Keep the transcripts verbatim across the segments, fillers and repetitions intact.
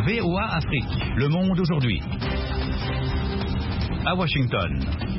V O A Afrique, Le Monde aujourd'hui. À Washington.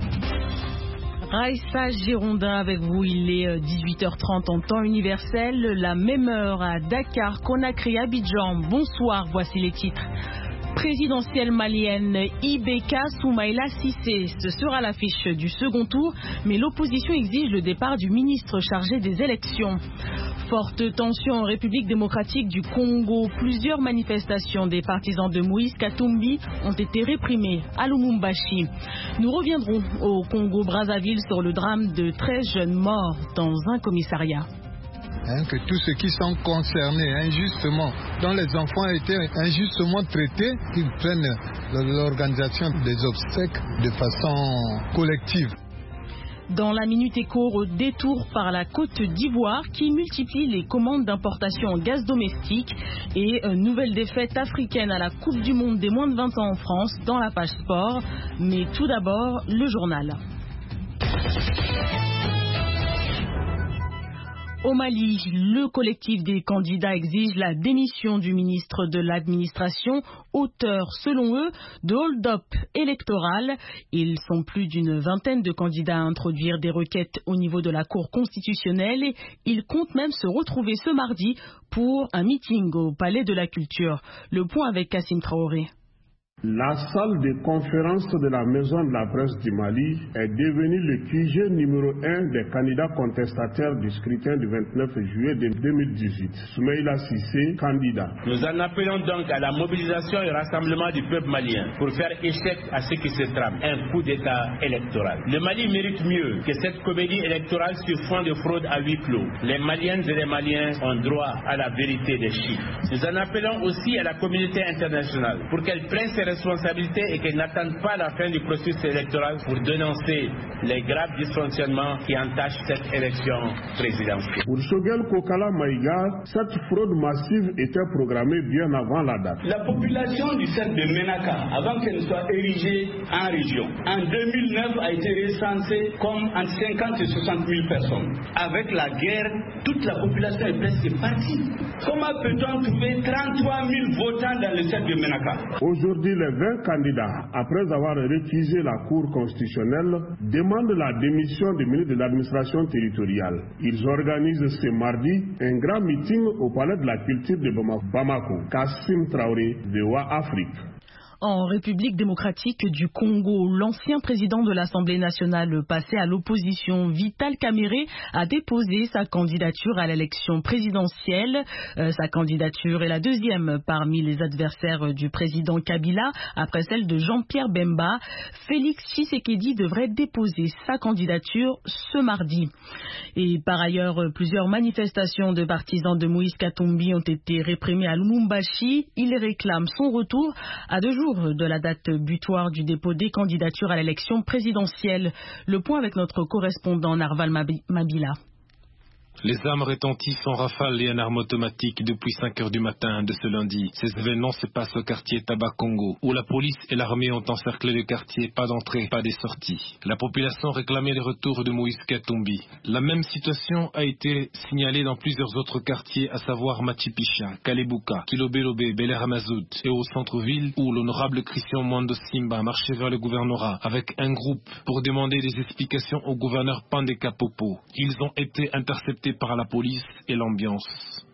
Raïssa Girondin avec vous, il est dix-huit heures trente en temps universel, la même heure à Dakar, Conakry, Abidjan. Bonsoir, voici les titres. Présidentielle malienne, Ibeka Soumaïla Cissé, ce sera l'affiche du second tour, mais l'opposition exige le départ du ministre chargé des élections. Forte tension en République démocratique du Congo, plusieurs manifestations des partisans de Moïse Katumbi ont été réprimées à Lumumbashi. Nous reviendrons au Congo-Brazzaville sur le drame de treize jeunes morts dans un commissariat. Hein, que tous ceux qui sont concernés injustement, dont les enfants ont été injustement traités, qu'ils prennent l'organisation des obsèques de façon collective. Dans la Minute Éco, détour par la Côte d'Ivoire qui multiplie les commandes d'importation en gaz domestique et une nouvelle défaite africaine à la Coupe du Monde des moins de vingt ans en France dans la page sport. Mais tout d'abord, le journal. Au Mali, le collectif des candidats exige la démission du ministre de l'administration, auteur, selon eux, de hold-up électoral. Ils sont plus d'une vingtaine de candidats à introduire des requêtes au niveau de la Cour constitutionnelle et ils comptent même se retrouver ce mardi pour un meeting au Palais de la Culture. Le point avec Kassim Traoré. La salle de conférence de la Maison de la Presse du Mali est devenue le Q G numéro un des candidats contestataires du scrutin du vingt-neuf juillet deux mille dix-huit. Soumaïla Cissé, candidat. Nous en appelons donc à la mobilisation et rassemblement du peuple malien pour faire échec à ce qui se trame, un coup d'État électoral. Le Mali mérite mieux que cette comédie électorale sur fond de fraude à huis clos. Les Maliennes et les Maliens ont droit à la vérité des chiffres. Nous en appelons aussi à la communauté internationale pour qu'elle prenne ses responsabilités et qu'elle n'attende pas la fin du processus électoral pour dénoncer les graves dysfonctionnements qui entachent cette élection présidentielle. Pour Shogel Kokala Maïga, cette fraude massive était programmée bien avant la date. La population du cercle de Menaka, avant qu'elle ne soit érigée en région, en deux mille neuf a été recensée comme entre cinquante et soixante mille personnes. Avec la guerre, toute la population est presque partie. Comment peut-on trouver trente-trois mille votants dans le cercle de Menaka? Aujourd'hui, les vingt candidats, après avoir récusé la Cour constitutionnelle, demandent la démission du ministre de l'administration territoriale. Ils organisent ce mardi un grand meeting au Palais de la Culture de Bamako. Kassim Traoré, V O A Afrique. En République démocratique du Congo, l'ancien président de l'Assemblée nationale passé à l'opposition, Vital Kamerhe, a déposé sa candidature à l'élection présidentielle. Euh, sa candidature est la deuxième parmi les adversaires du président Kabila, après celle de Jean-Pierre Bemba. Félix Tshisekedi devrait déposer sa candidature ce mardi. Et par ailleurs, plusieurs manifestations de partisans de Moïse Katumbi ont été réprimées à Lumumbashi. Ils réclament son retour à deux jours de la date butoir du dépôt des candidatures à l'élection présidentielle. Le point avec notre correspondant Narval Mabila. Les armes retentissent en rafale et en armes automatiques depuis cinq heures du matin de ce lundi. Ces événements se passent au quartier Tabakongo, où la police et l'armée ont encerclé le quartier, pas d'entrée, pas de sortie. La population réclamait le retour de Moïse Katumbi. La même situation a été signalée dans plusieurs autres quartiers, à savoir Machipicha, Kalebuka, Kilobelobe, Beleramazout et au centre-ville, où l'honorable Christian Mwando Simba marchait vers le gouvernorat avec un groupe pour demander des explications au gouverneur Pandeka Popo. Ils ont été interceptés par la police et l'ambiance.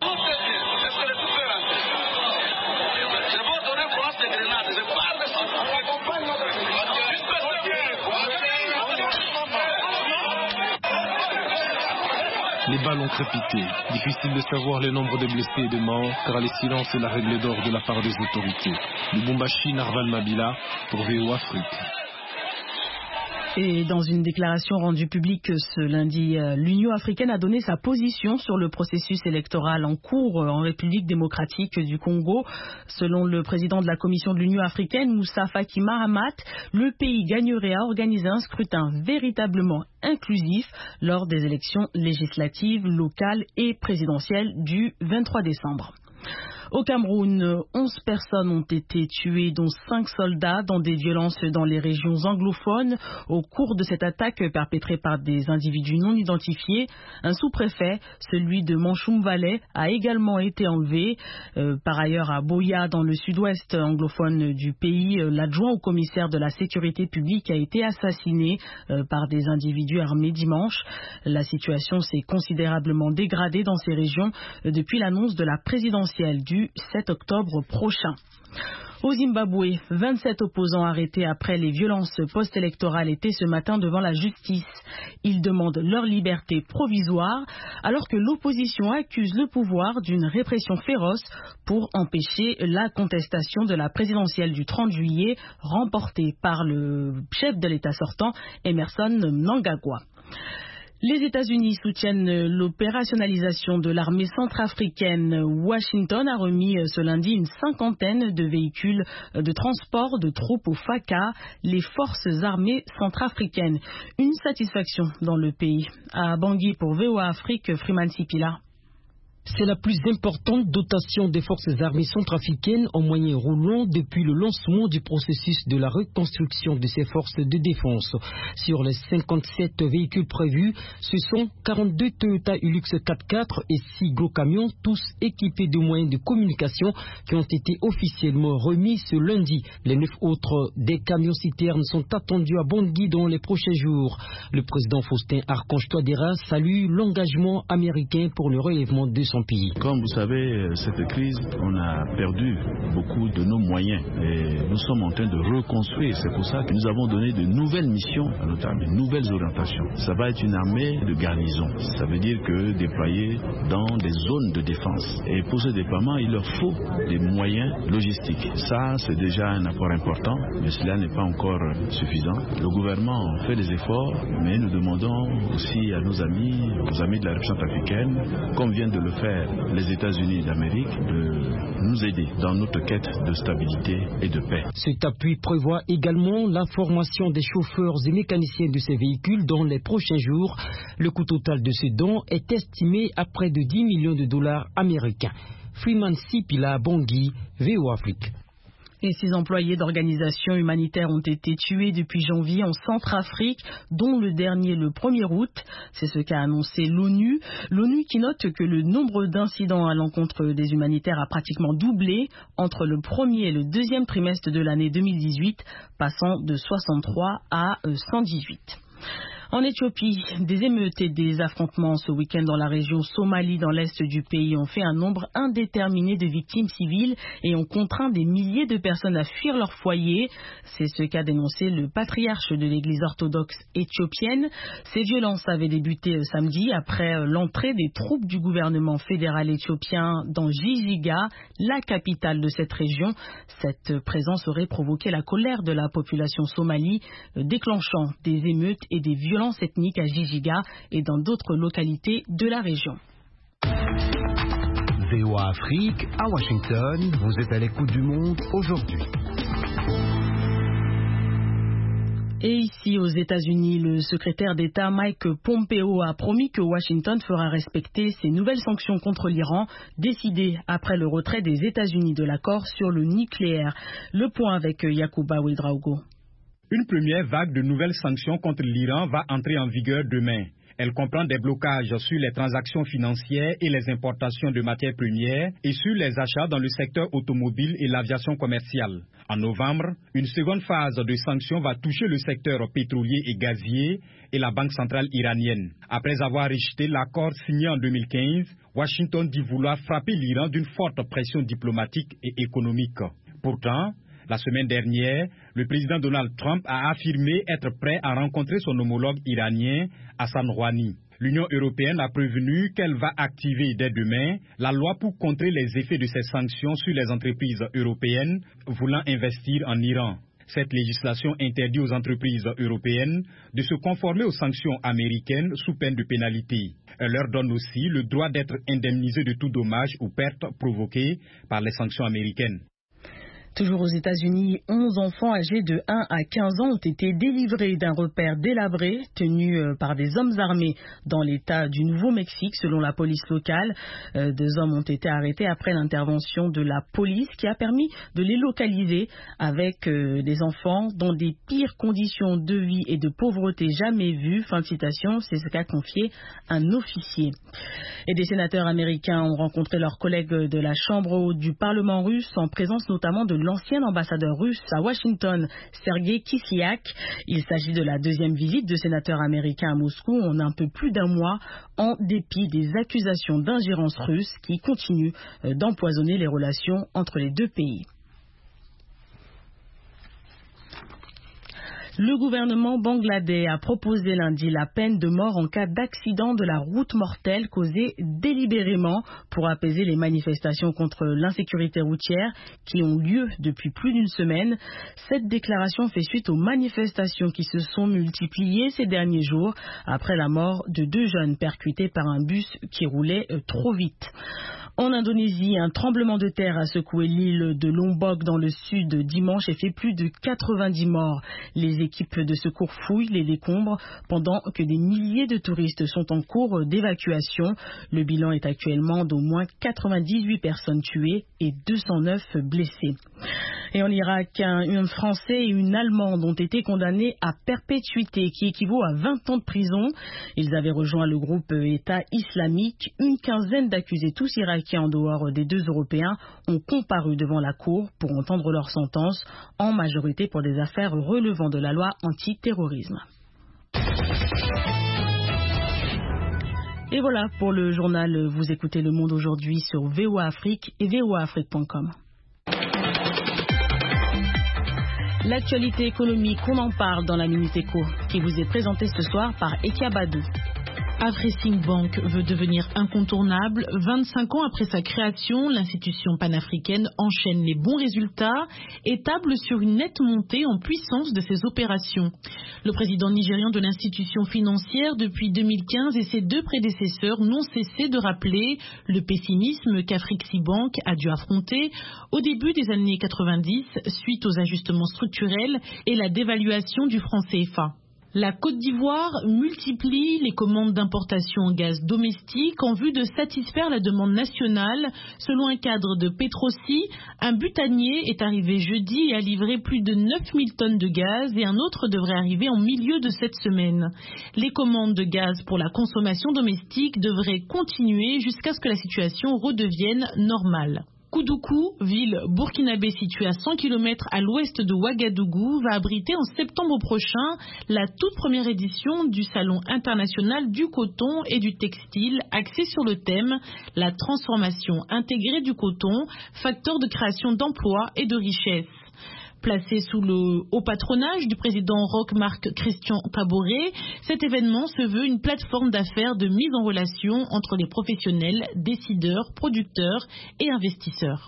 Les balles ont crépité. Difficile de savoir le nombre de blessés et de morts, car le silence est la règle d'or de la part des autorités. Lubumbashi, Narval Mabila, pour V O A Afrique. Et dans une déclaration rendue publique ce lundi, l'Union africaine a donné sa position sur le processus électoral en cours en République démocratique du Congo. Selon le président de la Commission de l'Union africaine, Moussa Faki Mahamat, le pays gagnerait à organiser un scrutin véritablement inclusif lors des élections législatives, locales et présidentielles du vingt-trois décembre. Au Cameroun, onze personnes ont été tuées, dont cinq soldats, dans des violences dans les régions anglophones au cours de cette attaque perpétrée par des individus non identifiés. Un sous-préfet, celui de Manchoum Valley, a également été enlevé. Euh, par ailleurs, à Boya, dans le sud-ouest anglophone du pays, l'adjoint au commissaire de la sécurité publique a été assassiné euh, par des individus armés dimanche. La situation s'est considérablement dégradée dans ces régions euh, depuis l'annonce de la présidentielle du sept octobre prochain. Au Zimbabwe, vingt-sept opposants arrêtés après les violences post-électorales étaient ce matin devant la justice. Ils demandent leur liberté provisoire alors que l'opposition accuse le pouvoir d'une répression féroce pour empêcher la contestation de la présidentielle du trente juillet remportée par le chef de l'État sortant, Emmerson Mnangagwa. Les États-Unis soutiennent l'opérationnalisation de l'armée centrafricaine. Washington a remis ce lundi une cinquantaine de véhicules de transport de troupes au F A C A, les forces armées centrafricaines. Une satisfaction dans le pays. À Bangui pour V O A Afrique, Freeman Sipila. C'est la plus importante dotation des forces armées centrafricaines en moyen roulant depuis le lancement du processus de la reconstruction de ces forces de défense. Sur les cinquante-sept véhicules prévus, ce sont quarante-deux Toyota Hilux quatre-quatre et six gros camions, tous équipés de moyens de communication qui ont été officiellement remis ce lundi. Les neuf autres des camions citernes sont attendus à Bangui dans les prochains jours. Le président Faustin Archange Touadéra salue l'engagement américain pour le relèvement de son pays. Comme vous savez, cette crise, on a perdu beaucoup de nos moyens et nous sommes en train de reconstruire. C'est pour ça que nous avons donné de nouvelles missions à notre armée, de nouvelles orientations. Ça va être une armée de garnison. Ça veut dire que déployée dans des zones de défense. Et pour ce déploiement, il leur faut des moyens logistiques. Ça, c'est déjà un apport important, mais cela n'est pas encore suffisant. Le gouvernement fait des efforts, mais nous demandons aussi à nos amis, aux amis de la République centrafricaine, comme viennent de le faire les États-Unis d'Amérique, de nous aider dans notre quête de stabilité et de paix. Cet appui prévoit également la formation des chauffeurs et mécaniciens de ces véhicules dans les prochains jours. Le coût total de ce don est estimé à près de dix millions de dollars américains. Freeman Sipila, Bangui, V O A Afrique. Et six employés d'organisations humanitaires ont été tués depuis janvier en Centrafrique, dont le dernier le premier août. C'est ce qu'a annoncé l'ONU. L'ONU qui note que le nombre d'incidents à l'encontre des humanitaires a pratiquement doublé entre le premier et le deuxième trimestre de l'année deux mille dix-huit, passant de soixante-trois à cent dix-huit. En Éthiopie, des émeutes et des affrontements ce week-end dans la région Somalie, dans l'est du pays, ont fait un nombre indéterminé de victimes civiles et ont contraint des milliers de personnes à fuir leur foyer. C'est ce qu'a dénoncé le patriarche de l'église orthodoxe éthiopienne. Ces violences avaient débuté samedi après l'entrée des troupes du gouvernement fédéral éthiopien dans Jijiga, la capitale de cette région. Cette présence aurait provoqué la colère de la population somalie, déclenchant des émeutes et des violences ethniques à Jijiga et dans d'autres localités de la région. V O A Afrique, à Washington, vous êtes à l'écoute du monde aujourd'hui. Et ici, aux États-Unis, le secrétaire d'État Mike Pompeo a promis que Washington fera respecter ses nouvelles sanctions contre l'Iran, décidées après le retrait des États-Unis de l'accord sur le nucléaire. Le point avec Yacouba Ouedraogo. Une première vague de nouvelles sanctions contre l'Iran va entrer en vigueur demain. Elle comprend des blocages sur les transactions financières et les importations de matières premières et sur les achats dans le secteur automobile et l'aviation commerciale. En novembre, une seconde phase de sanctions va toucher le secteur pétrolier et gazier et la Banque centrale iranienne. Après avoir rejeté l'accord signé en deux mille quinze, Washington dit vouloir frapper l'Iran d'une forte pression diplomatique et économique. Pourtant, la semaine dernière, le président Donald Trump a affirmé être prêt à rencontrer son homologue iranien, Hassan Rouhani. L'Union européenne a prévenu qu'elle va activer dès demain la loi pour contrer les effets de ces sanctions sur les entreprises européennes voulant investir en Iran. Cette législation interdit aux entreprises européennes de se conformer aux sanctions américaines sous peine de pénalité. Elle leur donne aussi le droit d'être indemnisées de tout dommage ou perte provoquée par les sanctions américaines. Toujours aux États-Unis, onze enfants âgés de un à quinze ans ont été délivrés d'un repère délabré tenu par des hommes armés dans l'État du Nouveau-Mexique, selon la police locale. Deux hommes ont été arrêtés après l'intervention de la police qui a permis de les localiser avec des enfants dans des pires conditions de vie et de pauvreté jamais vues. Fin de citation, c'est ce qu'a confié un officier. Et des sénateurs américains ont rencontré leurs collègues de la Chambre du Parlement russe en présence notamment de l'ancien ambassadeur russe à Washington, Sergei Kislyak. Il s'agit de la deuxième visite de sénateurs américains à Moscou en un peu plus d'un mois, en dépit des accusations d'ingérence russe qui continuent d'empoisonner les relations entre les deux pays. Le gouvernement bangladais a proposé lundi la peine de mort en cas d'accident de la route mortelle causé délibérément pour apaiser les manifestations contre l'insécurité routière qui ont lieu depuis plus d'une semaine. Cette déclaration fait suite aux manifestations qui se sont multipliées ces derniers jours après la mort de deux jeunes percutés par un bus qui roulait trop vite. En Indonésie, un tremblement de terre a secoué l'île de Lombok dans le sud dimanche et fait plus de quatre-vingt-dix morts. Les équipes de secours fouillent les décombres pendant que des milliers de touristes sont en cours d'évacuation. Le bilan est actuellement d'au moins quatre-vingt-dix-huit personnes tuées et deux cent neuf blessées. Et en Irak, un, un Français et une Allemande ont été condamnés à perpétuité, qui équivaut à vingt ans de prison. Ils avaient rejoint le groupe État islamique. Une quinzaine d'accusés, tous irakiens en dehors des deux Européens, ont comparu devant la cour pour entendre leur sentence, en majorité pour des affaires relevant de la loi antiterrorisme. Et voilà pour le journal. Vous écoutez Le Monde aujourd'hui sur V O A Afrique et V O A Afrique point com. L'actualité économique, on en parle dans la Minute Éco, qui vous est présentée ce soir par Ekia Badou. Afreximbank veut devenir incontournable. vingt-cinq ans après sa création, l'institution panafricaine enchaîne les bons résultats et table sur une nette montée en puissance de ses opérations. Le président nigérian de l'institution financière depuis deux mille quinze et ses deux prédécesseurs n'ont cessé de rappeler le pessimisme qu'Afreximbank a dû affronter au début des années quatre-vingt-dix suite aux ajustements structurels et la dévaluation du franc C F A. La Côte d'Ivoire multiplie les commandes d'importation en gaz domestique en vue de satisfaire la demande nationale. Selon un cadre de Petrosi, un butanier est arrivé jeudi et a livré plus de neuf mille tonnes de gaz et un autre devrait arriver en milieu de cette semaine. Les commandes de gaz pour la consommation domestique devraient continuer jusqu'à ce que la situation redevienne normale. Koudougou, ville burkinabé située à cent kilomètres à l'ouest de Ouagadougou, va abriter en septembre prochain la toute première édition du Salon international du coton et du textile axé sur le thème « La transformation intégrée du coton, facteur de création d'emplois et de richesse ». Placé sous le haut patronage du président Roch-Marc Christian Kaboré, cet événement se veut une plateforme d'affaires de mise en relation entre les professionnels, décideurs, producteurs et investisseurs.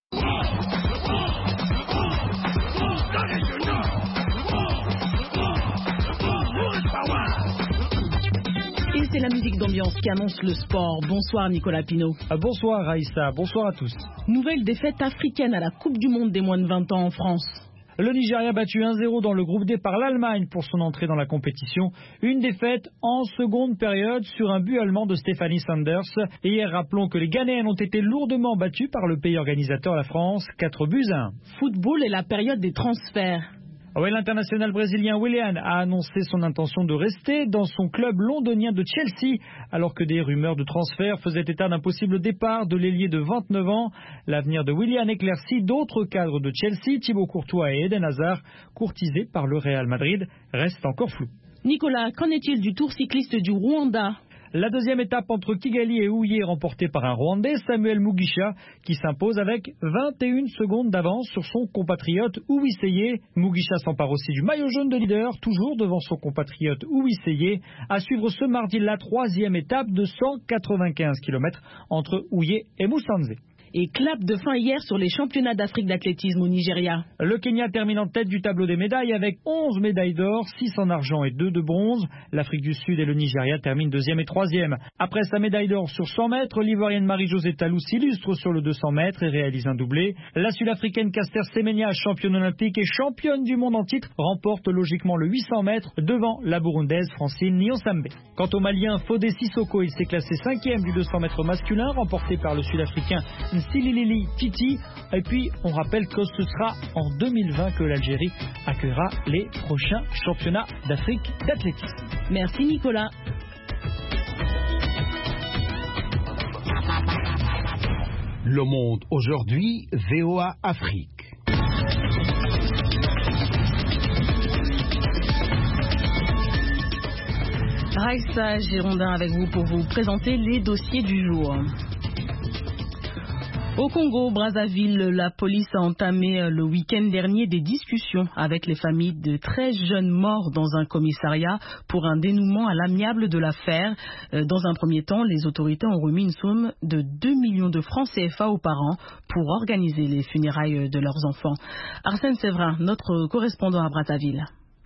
Et c'est la musique d'ambiance qui annonce le sport. Bonsoir Nicolas Pinault. Bonsoir Raïssa, bonsoir à tous. Nouvelle défaite africaine à la Coupe du Monde des moins de vingt ans en France. Le Nigeria a battu un zéro dans le groupe D par l'Allemagne pour son entrée dans la compétition. Une défaite en seconde période sur un but allemand de Stéphanie Sanders. Et hier, rappelons que les Ghanéens ont été lourdement battus par le pays organisateur, la France, quatre buts à un. Football et la période des transferts. Ouais, l'international brésilien Willian a annoncé son intention de rester dans son club londonien de Chelsea, alors que des rumeurs de transfert faisaient état d'un possible départ de l'ailier de vingt-neuf ans. L'avenir de Willian éclairci, d'autres cadres de Chelsea, Thibaut Courtois et Eden Hazard, courtisés par le Real Madrid, restent encore flous. Nicolas, qu'en est-il du Tour cycliste du Rwanda ? La deuxième étape entre Kigali et Huye remportée par un Rwandais, Samuel Mugisha, qui s'impose avec vingt et une secondes d'avance sur son compatriote Uwiseye. Mugisha s'empare aussi du maillot jaune de leader, toujours devant son compatriote Uwiseye. À suivre ce mardi la troisième étape de cent quatre-vingt-quinze kilomètres entre Huye et Musanze. Et clap de fin hier sur les championnats d'Afrique d'athlétisme au Nigeria. Le Kenya termine en tête du tableau des médailles avec onze médailles d'or, six en argent et deux de bronze. L'Afrique du Sud et le Nigeria terminent deuxième et troisième. Après sa médaille d'or sur cent mètres, l'Ivoirienne Marie-Josée Talou s'illustre sur le deux cents mètres et réalise un doublé. La Sud-Africaine Caster Semenya, championne olympique et championne du monde en titre, remporte logiquement le huit cents mètres devant la Burundaise Francine Niyonsambe. Quant au Malien Fodé Sissoko, il s'est classé cinquième du deux cents mètres masculin, remporté par le Sud-Africain Nsililili Titi. Et puis, on rappelle que ce sera en deux mille vingt que l'Algérie accueillera les prochains championnats d'Afrique d'athlétisme. Merci Nicolas. Le Monde aujourd'hui, V O A Afrique. Raïssa Girondin avec vous pour vous présenter les dossiers du jour. Au Congo, Brazzaville, la police a entamé le week-end dernier des discussions avec les familles de treize jeunes morts dans un commissariat pour un dénouement à l'amiable de l'affaire. Dans un premier temps, les autorités ont remis une somme de deux millions de francs C F A aux parents pour organiser les funérailles de leurs enfants. Arsène Séverin, notre correspondant à Brazzaville.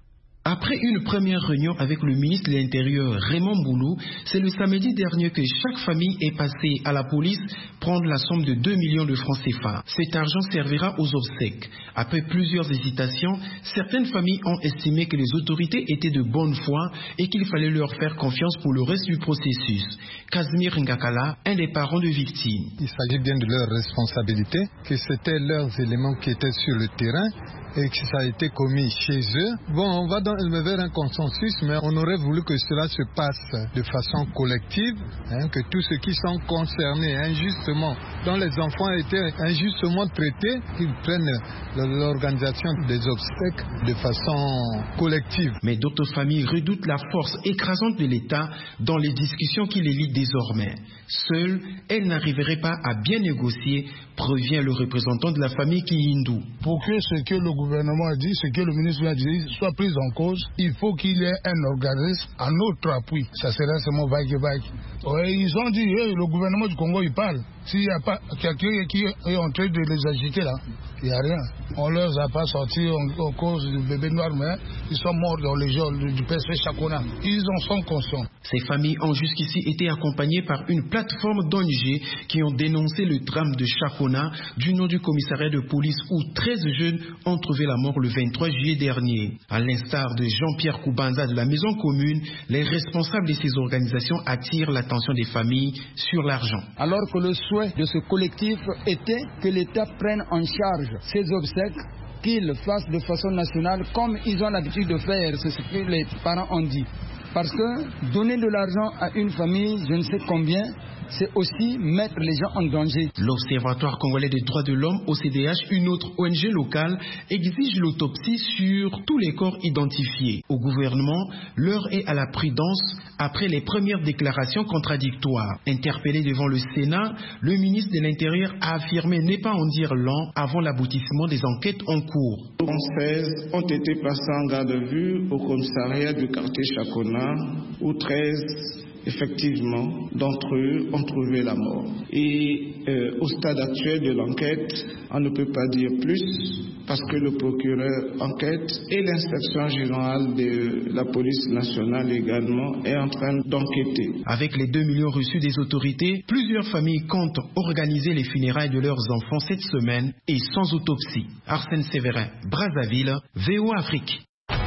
Après une première réunion avec le ministre de l'Intérieur Raymond Boulou, c'est le samedi dernier que chaque famille est passée à la police prendre la somme de deux millions de francs C F A. Cet argent servira aux obsèques. Après plusieurs hésitations, certaines familles ont estimé que les autorités étaient de bonne foi et qu'il fallait leur faire confiance pour le reste du processus. Casimir Ngakala, un des parents de victimes. Il s'agit bien de leur responsabilité, que c'était leurs éléments qui étaient sur le terrain et que ça a été commis chez eux. Bon, on va dans, vers un consensus, mais on aurait voulu que cela se passe de façon collective, hein, que tous ceux qui sont concernés injustement, dont les enfants étaient injustement traités, qu'ils prennent l'organisation des obsèques de façon collective. Mais d'autres familles redoutent la force écrasante de l'État dans les discussions qui les lient désormais. Seule, elle n'arriverait pas à bien négocier, prévient le représentant de la famille Kiyindu. Pour que ce que le gouvernement a dit, ce que le ministre a dit, soit pris en cause, il faut qu'il y ait un organisme à notre appui. Ça serait seulement vague-vague. Ouais, ils ont dit, hey, le gouvernement du Congo, il parle. S'il n'y a pas quelqu'un qui est en train de les agiter là, il n'y a rien. On ne leur a pas sorti en, en cause du bébé noir, mais ils sont morts dans les jours du P S P Chakona. Ils en sont conscients. Ces familles ont jusqu'ici été accompagnées par une plateforme d'O N G qui ont dénoncé le drame de Chakona du nom du commissariat de police où treize jeunes ont trouvé la mort le vingt-trois juillet dernier. À l'instar de Jean-Pierre Koubanza de la Maison Commune, les responsables de ces organisations attirent l'attention des familles sur l'argent. Alors que le souhait de ce collectif était que l'État prenne en charge ces obsèques, qu'il fasse de façon nationale comme ils ont l'habitude de faire, c'est ce que les parents ont dit. Parce que donner de l'argent à une famille, je ne sais combien, c'est aussi mettre les gens en danger. L'Observatoire congolais des droits de l'homme, O C D H, une autre O N G locale, exige l'autopsie sur tous les corps identifiés. Au gouvernement, l'heure est à la prudence après les premières déclarations contradictoires. Interpellé devant le Sénat, le ministre de l'Intérieur a affirmé ne pas en dire long avant l'aboutissement des enquêtes en cours. onze seize ont été placés en garde à vue au commissariat du quartier Chakona, où treize effectivement, d'entre eux ont trouvé la mort. Et euh, au stade actuel de l'enquête, on ne peut pas dire plus parce que le procureur enquête et l'inspection générale de la police nationale également est en train d'enquêter. Avec les deux millions reçus des autorités, plusieurs familles comptent organiser les funérailles de leurs enfants cette semaine et sans autopsie. Arsène Séverin, Brazzaville, V O A Afrique.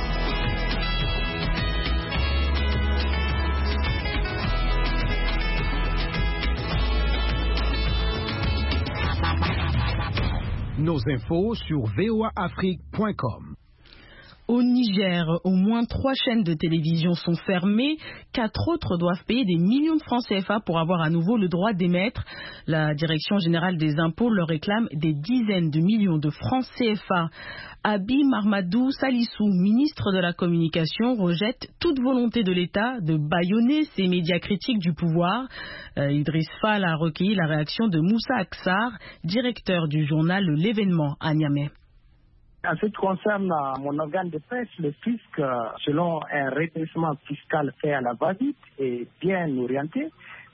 Nos infos sur v o a afrique point com. Au Niger, au moins trois chaînes de télévision sont fermées. Quatre autres doivent payer des millions de francs C F A pour avoir à nouveau le droit d'émettre. La Direction générale des impôts leur réclame des dizaines de millions de francs C F A. Abi Marmadou Salissou, ministre de la Communication, rejette toute volonté de l'État de bâillonner ces médias critiques du pouvoir. Euh, Idriss Fall a recueilli la réaction de Moussa Aksar, directeur du journal L'événement à Niamey. En ce qui concerne mon organe de presse, le fisc, selon un redressement fiscal fait à la va-vite, est bien orienté.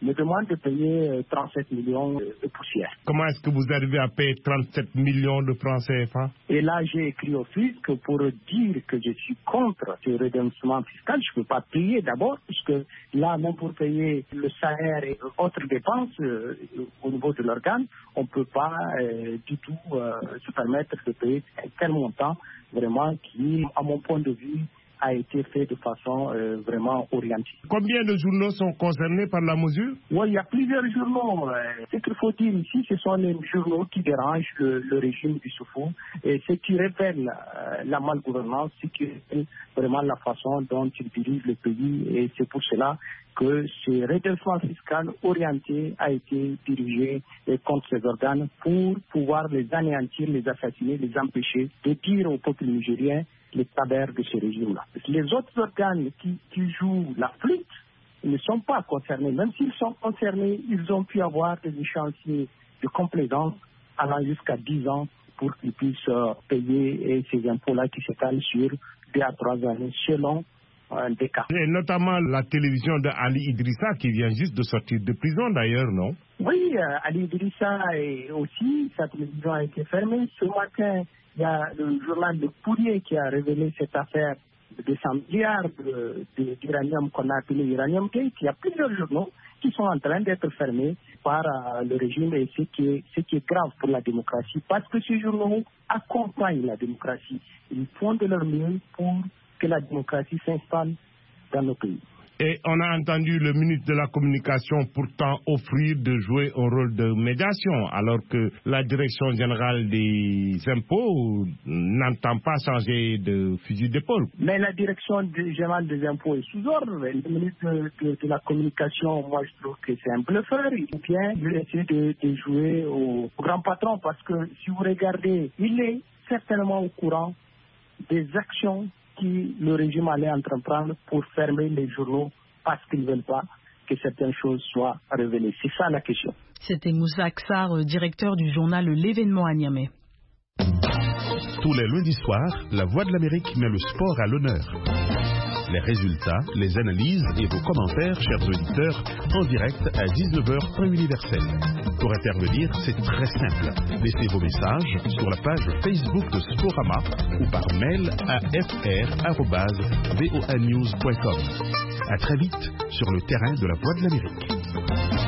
me demande de payer trente-sept millions de poussières. Comment est-ce que vous arrivez à payer trente-sept millions de francs C F A? Et là, j'ai écrit au fisc pour dire que je suis contre ce redressement fiscal. Je ne peux pas payer d'abord, puisque là, même pour payer le salaire et autres dépenses euh, au niveau de l'organe, on ne peut pas euh, du tout euh, se permettre de payer un tel montant, vraiment, qui, à mon point de vue, a été fait de façon euh, vraiment orientée. Combien de journaux sont concernés par la mesure? Oui, il y a plusieurs journaux. Euh, ce qu'il faut dire ici, ce sont les journaux qui dérangent le, le régime du Issoufou et ce qui révèle euh, la malgouvernance, ce qui révèle vraiment la façon dont il dirige le pays. Et c'est pour cela que ce redressement fiscal orienté a été dirigé contre ces organes pour pouvoir les anéantir, les assassiner, les empêcher de dire au peuple nigérien les travers de ce régime-là. Les autres organes qui, qui jouent la flûte ne sont pas concernés. Même s'ils sont concernés, ils ont pu avoir des échéanciers de complaisance allant jusqu'à dix ans pour qu'ils puissent euh, payer ces impôts-là qui s'étalent sur deux à trois années selon euh, des cas. Et notamment la télévision de Ali Idrissa qui vient juste de sortir de prison d'ailleurs, non? Oui, euh, Ali Idrissa est aussi, sa télévision a été fermée. Ce matin, il y a le journal de Pourier qui a révélé cette affaire de deux cents milliards d'uranium qu'on a appelé Uranium Gate. Il y a plusieurs journaux qui sont en train d'être fermés par euh, le régime et ce qui, est, ce qui est grave pour la démocratie parce que ces journaux accompagnent la démocratie. Ils font de leur mieux pour que la démocratie s'installe dans nos pays. Et on a entendu le ministre de la Communication pourtant offrir de jouer un rôle de médiation, alors que la Direction générale des impôts n'entend pas changer de fusil d'épaule. Mais la Direction générale des impôts est sous ordre. Le ministre de, de, de la Communication, moi je trouve que c'est un bluffeur. Ou bien il essaie de, de jouer au, au grand patron, parce que si vous regardez, il est certainement au courant des actions qui le régime allait entreprendre pour fermer les journaux parce qu'ils ne veulent pas que certaines choses soient révélées. C'est ça la question. C'était Moussa Aksar, directeur du journal L'événement à Niamey. Tous les lundis soirs, La Voix de l'Amérique met le sport à l'honneur. Les résultats, les analyses et vos commentaires, chers auditeurs, en direct à dix-neuf heures heure universelle. Pour intervenir, c'est très simple. Laissez vos messages sur la page Facebook de Sporama ou par mail à f r arobase voa news point com. À très vite sur le terrain de La Voix de l'Amérique.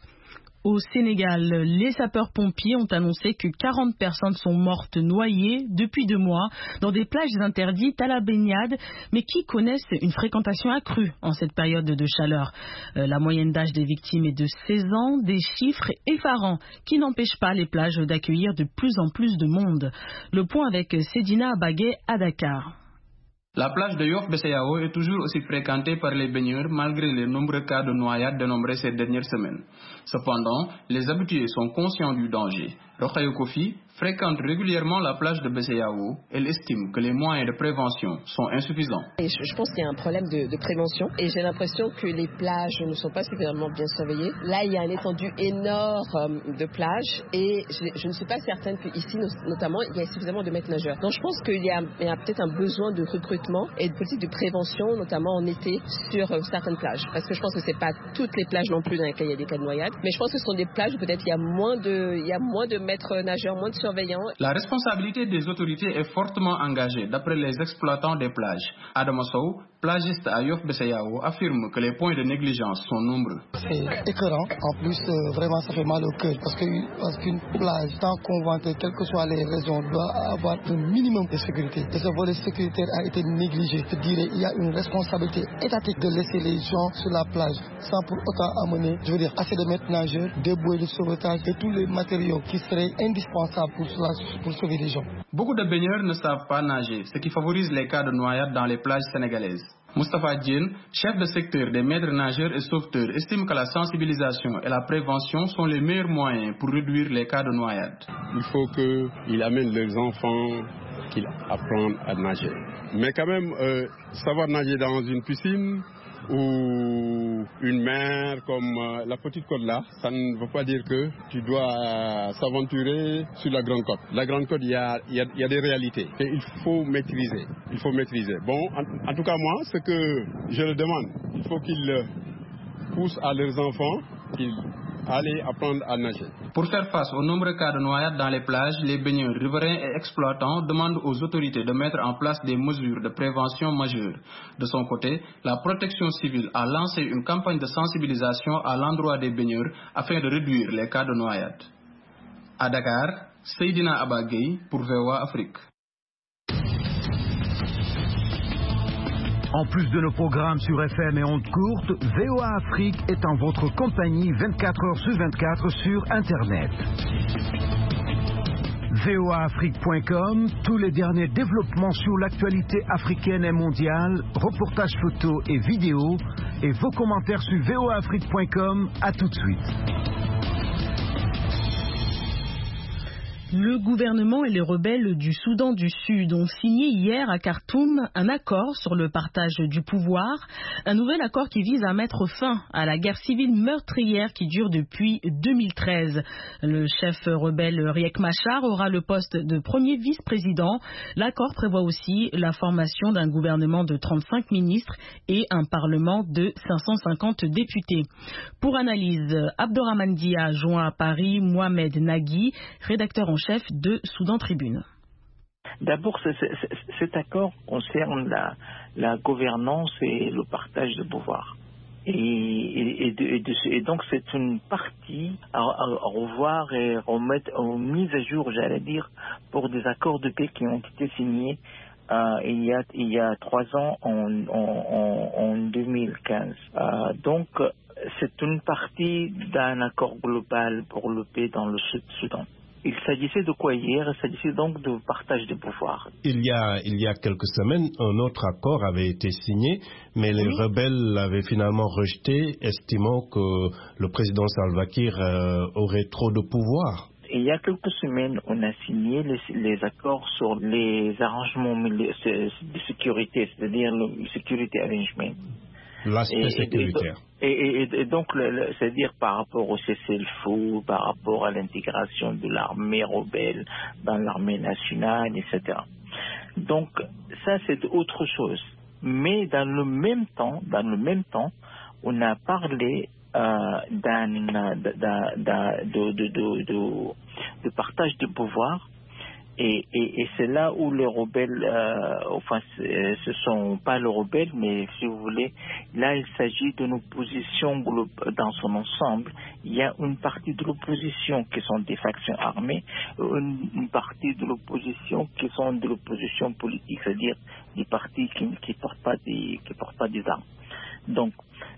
Au Sénégal, les sapeurs-pompiers ont annoncé que quarante personnes sont mortes noyées depuis deux mois dans des plages interdites à la baignade, mais qui connaissent une fréquentation accrue en cette période de chaleur. Euh, la moyenne d'âge des victimes est de seize ans, des chiffres effarants qui n'empêchent pas les plages d'accueillir de plus en plus de monde. Le point avec Sedina Abagué à Dakar. La plage de Yoff Besseyao est toujours aussi fréquentée par les baigneurs malgré les nombreux cas de noyade dénombrés ces dernières semaines. Cependant, les habitués sont conscients du danger. Rokhaya Kofi fréquente régulièrement la plage de Besseyao. Elle estime que les moyens de prévention sont insuffisants. Et je, je pense qu'il y a un problème de, de prévention et j'ai l'impression que les plages ne sont pas suffisamment bien surveillées. Là, il y a une étendue énorme de plages et je, je ne suis pas certaine qu'ici, notamment, il y a suffisamment de maîtres nageurs. Donc je pense qu'il y a, il y a peut-être un besoin de recrutement et de politique de prévention, notamment en été, sur euh, certaines plages. Parce que je pense que ce n'est pas toutes les plages non plus dans lesquelles il y a des cas de noyade, mais je pense que ce sont des plages où peut-être il y a moins de, il y a moins de maîtres nageurs, moins de surveillants. La responsabilité des autorités est fortement engagée, d'après les exploitants des plages. Adama Sow, plagiste à Yoff Besseyao, affirme que les points de négligence sont nombreux. C'est écœurant. En plus, euh, vraiment, ça fait mal au cœur parce que parce qu'une plage, tant qu'on vante, quelles que soient les raisons, doit avoir un minimum de sécurité. Et ce volet sécuritaire a été négligé. Je dirais, il y a une responsabilité étatique de laisser les gens sur la plage sans pour autant amener, je veux dire, assez de maîtres nageurs, des bouées de sauvetage et tous les matériaux qui seraient indispensables pour, cela, pour sauver les gens. Beaucoup de baigneurs ne savent pas nager, ce qui favorise les cas de noyade dans les plages sénégalaises. Mustafa Djen, chef de secteur des maîtres nageurs et sauveteurs, estime que la sensibilisation et la prévention sont les meilleurs moyens pour réduire les cas de noyade. Il faut qu'ils amènent leurs enfants, qu'ils apprennent à nager. Mais quand même, euh, savoir nager dans une piscine ou une mer comme euh, la Petite Côte là, ça ne veut pas dire que tu dois euh, s'aventurer sur la Grande Côte. La Grande Côte, il y a, y, a, y a des réalités et il faut maîtriser. Il faut maîtriser. Bon, en, en tout cas moi, ce que je le demande, il faut qu'ils poussent à leurs enfants qu'ils allaient apprendre à nager. Pour faire face aux nombreux cas de noyades dans les plages, les baigneurs, riverains et exploitants demandent aux autorités de mettre en place des mesures de prévention majeures. De son côté, la protection civile a lancé une campagne de sensibilisation à l'endroit des baigneurs afin de réduire les cas de noyade. À Dakar, Seydina Abagay pour V O A Afrique. En plus de nos programmes sur F M et ondes courtes, V O A Afrique est en votre compagnie vingt-quatre heures sur vingt-quatre sur Internet. V O A Afrique point com, tous les derniers développements sur l'actualité africaine et mondiale, reportages photos et vidéos, et vos commentaires sur V O A Afrique point com. À tout de suite. Le gouvernement et les rebelles du Soudan du Sud ont signé hier à Khartoum un accord sur le partage du pouvoir, un nouvel accord qui vise à mettre fin à la guerre civile meurtrière qui dure depuis deux mille treize. Le chef rebelle Riek Machar aura le poste de premier vice-président. L'accord prévoit aussi la formation d'un gouvernement de trente-cinq ministres et un parlement de cinq cent cinquante députés. Pour analyse, Abdourahmane Dia joint à Paris Mohamed Nagui, rédacteur en chef de Soudan Tribune. D'abord, c est, c est, cet accord concerne la, la gouvernance et le partage de pouvoir. Et, et, et, de, et, de, et donc, c'est une partie à, à revoir et remettre en mise à jour, j'allais dire, pour des accords de paix qui ont été signés euh, il, y a, il y a trois ans, en, en, en deux mille quinze. Euh, donc, c'est une partie d'un accord global pour le paix dans le Sud-Soudan. Il s'agissait de quoi hier? Il s'agissait donc de partage de pouvoir. Il y a, il y a quelques semaines, un autre accord avait été signé, mais les oui. rebelles l'avaient finalement rejeté, estimant que le président Salva Kiir euh, aurait trop de pouvoir. Il y a quelques semaines, on a signé les, les accords sur les arrangements de sécurité, c'est-à-dire le security arrangement. L'aspect sécuritaire. Et, et, et, et donc, c'est-à-dire par rapport au cessez-le-feu, par rapport à l'intégration de l'armée rebelle dans l'armée nationale, et cetera. Donc, ça, c'est autre chose. Mais dans le même temps, dans le même temps, on a parlé euh, d'un, d'un, d'un, de, de, de, de, de partage de pouvoir. Et, et, et c'est là où les rebelles, euh, enfin, ce sont pas les rebelles, mais si vous voulez, là il s'agit de l'opposition dans son ensemble. Il y a une partie de l'opposition qui sont des factions armées, une, une partie de l'opposition qui sont de l'opposition politique, c'est-à-dire des partis qui qui portent pas des qui portent pas des armes. Donc,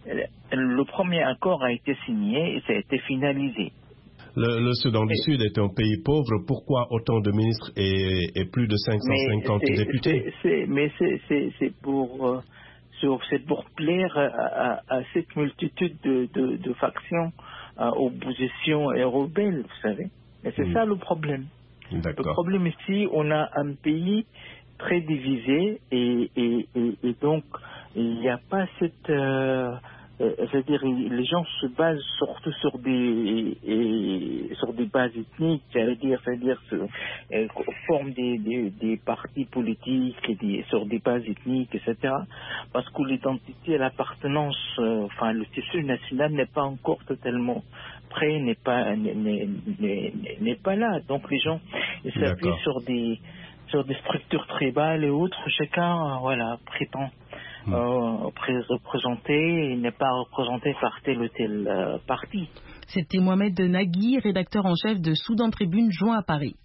le premier accord a été signé et ça a été finalisé. Le, le Soudan du Sud est un pays pauvre. Pourquoi autant de ministres et, et plus de cinq cent cinquante mais députés? c'est, c'est, Mais c'est pour, euh, c'est pour plaire à, à, à cette multitude de, de, de factions, à opposition et rebelles, vous savez. Et c'est mmh. ça le problème. Le problème ici, on a un pays très divisé et, et, et, et donc il n'y a pas cette... Euh, Euh, c'est-à-dire les gens se basent surtout sur des et, sur des bases ethniques, j'allais dire, c'est-à-dire euh, forment des, des, des partis politiques et des, sur des bases ethniques, et cetera. Parce que l'identité et l'appartenance, euh, enfin le tissu national n'est pas encore totalement prêt, n'est pas n'est, n'est, n'est pas là. Donc les gens ils s'appuient sur des sur des structures tribales et autres. Chacun, voilà, prétend Euh, représenté et n'est pas représenté par tel ou tel euh, parti. C'était Mohamed Nagui, rédacteur en chef de Soudan Tribune, joint à Paris.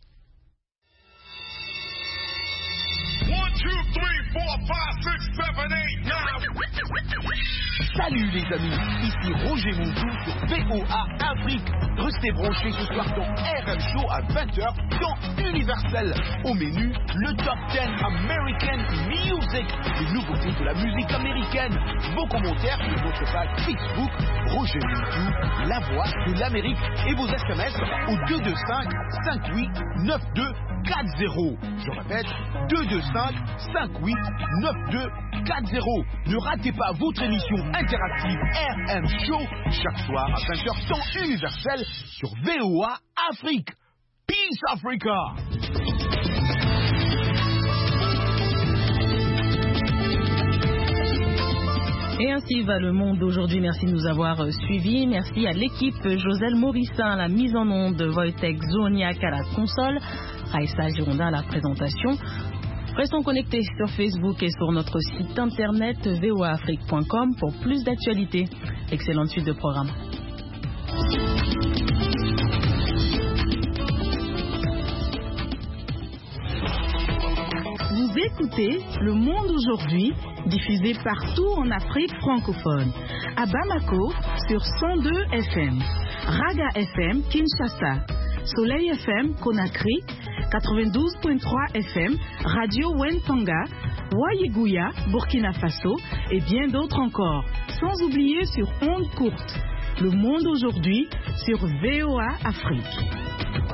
Salut les amis, ici Roger Montou sur V O A Afrique. Restez branchés ce soir dans R M Show à vingt heures dans Universel. Au menu, le Top dix American Music, les nouveautés de la musique américaine. Vos commentaires sur votre page Facebook, Roger Montou, la voix de l'Amérique, et vos S M S au deux deux cinq, cinq huit, neuf deux quatre zéro. Je répète, deux deux cinq, cinq huit, neuf deux quatre zéro. Ne ratez pas votre émission interactive R M Show chaque soir à vingt heures temps universel sur V O A Afrique. Peace Africa. Et ainsi va le monde d'aujourd'hui. Merci de nous avoir suivis. Merci à l'équipe Joselle Morissin à la mise en onde, Wojtek Zoniak à la console, Raissa Girondin à la présentation. Restons connectés sur Facebook et sur notre site internet v o a afrique point com pour plus d'actualités. Excellente suite de programme. Vous écoutez Le Monde aujourd'hui, diffusé partout en Afrique francophone. À Bamako, sur cent deux F M. Raga F M, Kinshasa. Soleil F M, Conakry. quatre-vingt-douze virgule trois F M, Radio Wentanga. Wayiguya, Burkina Faso. Et bien d'autres encore. Sans oublier sur ondes courtes. Le Monde aujourd'hui, sur V O A Afrique.